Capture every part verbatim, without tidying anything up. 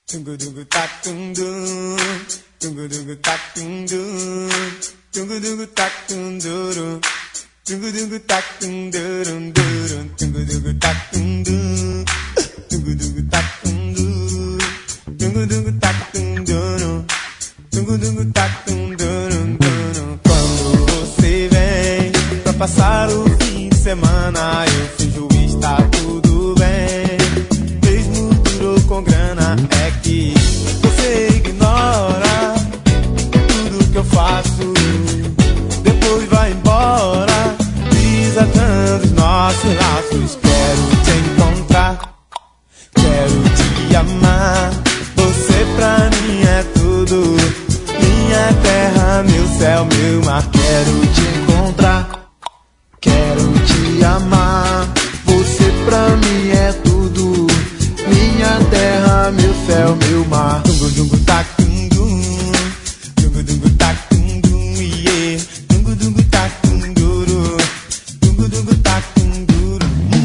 Tungu dungu tak tung dum, tungu dungu tak tung dum, tungu dungu tak tung dum, tungu dungu tak tung dum dum, tungu dungu tak tung dum, tungu dungu tak tung dum, tungu dungu tak tung dum, tungu dungu tak tung dum dum. Quando você vem pra passar o fim de semana, eu finjo estar tudo bem, mesmo duro com grana. É que você ignora tudo que eu faço, depois vai embora, desatando os nossos laços. Quero te encontrar, quero te amar, você pra mim é tudo, minha terra, meu céu, meu mar. Quero te encontrar, quero te amar, você pra mim é tudo, minha terra, meu céu, meu mar. Tungu dungu tak tung dum, tungu dungu tak tung dum, yeah. Tungu dungu tak tung dum, tungu dungu tak tung dum.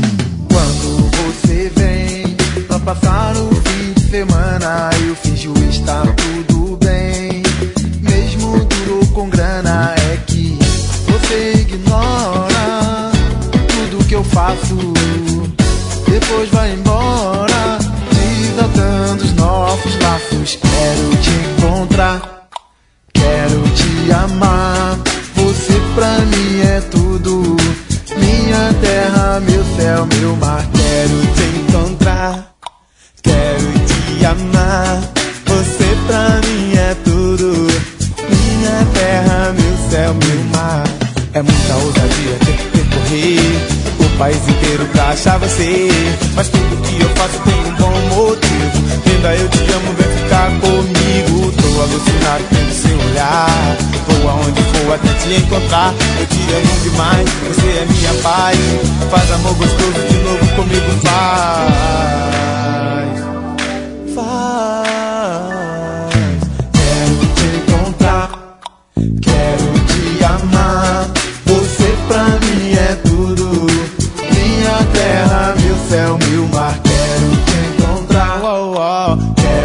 Quando você vem pra passar o fim de semana, eu finjo estar tudo bem, mesmo duro com grana. É que você ignora tudo que eu faço, depois vai embora, desatando os nossos laços. Quero te encontrar, quero te amar, você pra mim é tudo, minha terra, meu céu, meu mar. Quero te encontrar, quero te amar, você pra mim é tudo, minha terra, meu céu, meu mar. É muita ousadia ter que percorrer o país inteiro pra achar você, mas tudo que eu faço tem um bom motivo. Linda, eu te amo, vem ficar comigo. Tô alucinado pelo seu olhar, vou aonde for até te encontrar. Eu te amo demais, você é minha paz, faz amor gostoso de novo comigo, faz, faz. Quero te encontrar, quero te amar, você pra mim é tudo, minha terra, meu céu, meu mar. Quero te encontrar, oh, oh. Quero